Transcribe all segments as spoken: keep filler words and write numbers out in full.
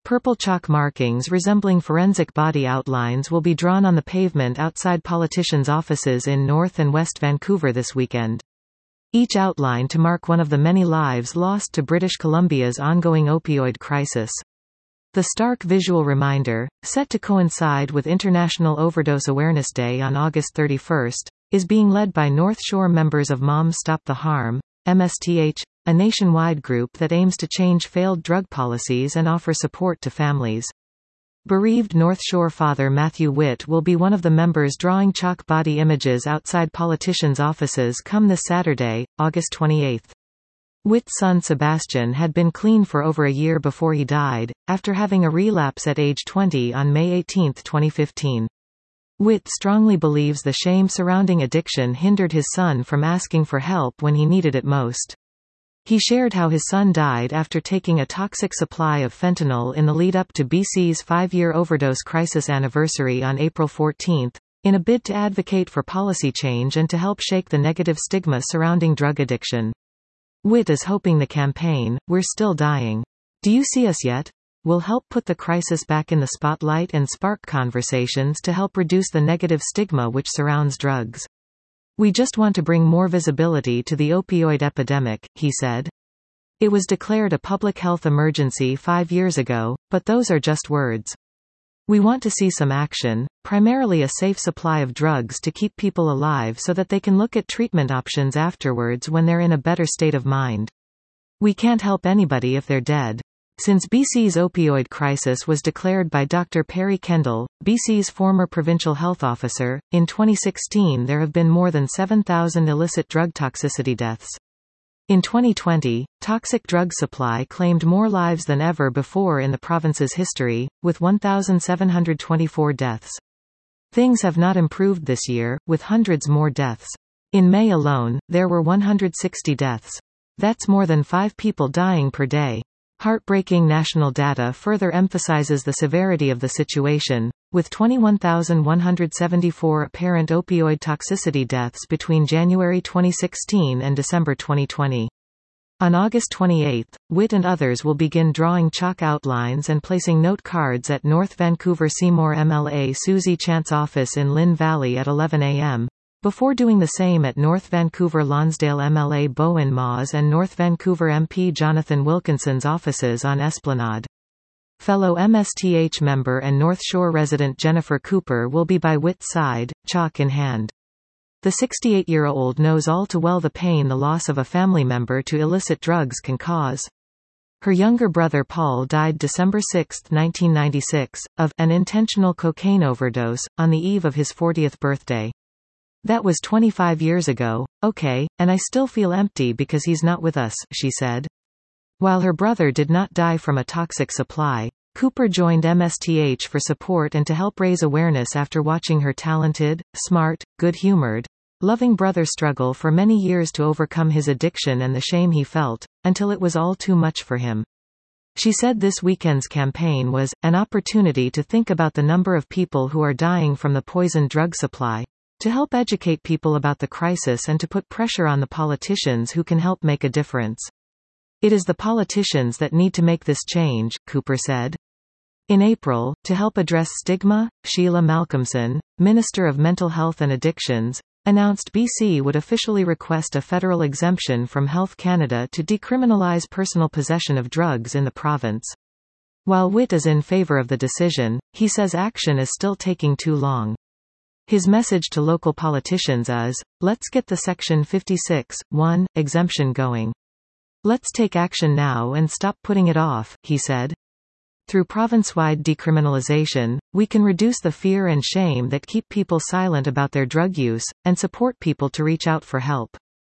Purple chalk markings resembling forensic body outlines will be drawn on the pavement outside politicians' offices in North and West Vancouver this weekend. Each outline to mark one of the many lives lost to British Columbia's ongoing opioid crisis. The stark visual reminder, set to coincide with International Overdose Awareness Day on August thirty-first, is being led by North Shore members of Moms Stop the Harm, M S T H, a nationwide group that aims to change failed drug policies and offer support to families. Bereaved North Shore father Matthew Witt will be one of the members drawing chalk body images outside politicians' offices come this Saturday, August twenty-eighth. Witt's son Sebastian had been clean for over a year before he died, after having a relapse at age twenty on May eighteenth twenty fifteen. Witt strongly believes the shame surrounding addiction hindered his son from asking for help when he needed it most. He shared how his son died after taking a toxic supply of fentanyl in the lead-up to B C's five-year overdose crisis anniversary on April fourteenth, in a bid to advocate for policy change and to help shake the negative stigma surrounding drug addiction. Witt is hoping the campaign, "We're Still Dying. Do You See Us Yet?" will help put the crisis back in the spotlight and spark conversations to help reduce the negative stigma which surrounds drugs. "We just want to bring more visibility to the opioid epidemic," he said. "It was declared a public health emergency five years ago, but those are just words. We want to see some action, primarily a safe supply of drugs to keep people alive so that they can look at treatment options afterwards when they're in a better state of mind. We can't help anybody if they're dead." Since B C's opioid crisis was declared by Doctor Perry Kendall, B C's former provincial health officer, in twenty sixteen there have been more than seven thousand illicit drug toxicity deaths. In twenty twenty, toxic drug supply claimed more lives than ever before in the province's history, with one thousand seven hundred twenty-four deaths. Things have not improved this year, with hundreds more deaths. In May alone, there were one hundred sixty deaths. That's more than five people dying per day. Heartbreaking national data further emphasizes the severity of the situation, with twenty-one thousand one hundred seventy-four apparent opioid toxicity deaths between January twenty sixteen and December twenty twenty. On August twenty-eighth, Witt and others will begin drawing chalk outlines and placing note cards at North Vancouver Seymour M L A Susie Chant's office in Lynn Valley at eleven a m, before doing the same at North Vancouver Lonsdale M L A Bowen Maws and North Vancouver M P Jonathan Wilkinson's offices on Esplanade. Fellow M S T H member and North Shore resident Jennifer Cooper will be by Witt's side, chalk in hand. The sixty-eight-year-old knows all too well the pain the loss of a family member to illicit drugs can cause. Her younger brother Paul died December sixth nineteen ninety-six, of an intentional cocaine overdose, on the eve of his fortieth birthday. "That was twenty-five years ago, okay, and I still feel empty because he's not with us," she said. While her brother did not die from a toxic supply, Cooper joined M S T H for support and to help raise awareness after watching her talented, smart, good-humored, loving brother struggle for many years to overcome his addiction and the shame he felt, until it was all too much for him. She said this weekend's campaign was an opportunity to think about the number of people who are dying from the poisoned drug supply, to help educate people about the crisis and to put pressure on the politicians who can help make a difference. "It is the politicians that need to make this change," Cooper said. In April, to help address stigma, Sheila Malcolmson, Minister of Mental Health and Addictions, announced B C would officially request a federal exemption from Health Canada to decriminalize personal possession of drugs in the province. While Witt is in favor of the decision, he says action is still taking too long. His message to local politicians is, "Let's get the Section fifty-six point one exemption going. Let's take action now and stop putting it off," he said. "Through province-wide decriminalization, we can reduce the fear and shame that keep people silent about their drug use, and support people to reach out for help.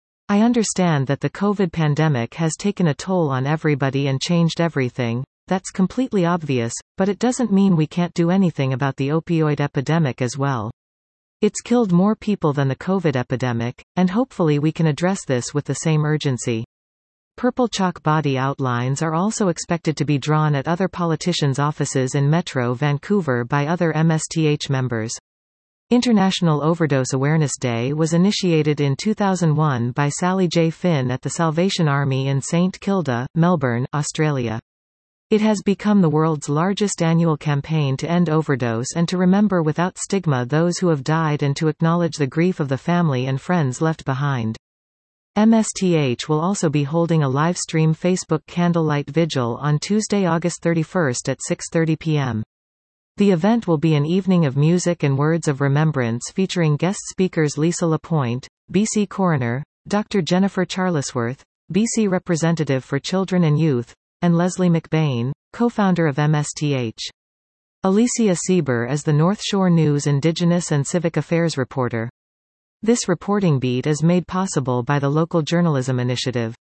I understand that the COVID pandemic has taken a toll on everybody and changed everything. That's completely obvious, but it doesn't mean we can't do anything about the opioid epidemic as well. It's killed more people than the COVID epidemic, and hopefully we can address this with the same urgency." Purple chalk body outlines are also expected to be drawn at other politicians' offices in Metro Vancouver by other M S T H members. International Overdose Awareness Day was initiated in two thousand one by Sally J. Finn at the Salvation Army in Saint Kilda, Melbourne, Australia. It has become the world's largest annual campaign to end overdose and to remember without stigma those who have died and to acknowledge the grief of the family and friends left behind. M S T H will also be holding a live-stream Facebook candlelight vigil on Tuesday, August thirty-first at six thirty p m The event will be an evening of music and words of remembrance featuring guest speakers Lisa Lapointe, B C coroner, Doctor Jennifer Charlesworth, B C Representative for Children and Youth, and Leslie McBain, co-founder of M S T H. Alicia Sieber is the North Shore News Indigenous and Civic Affairs reporter. This reporting beat is made possible by the Local Journalism Initiative.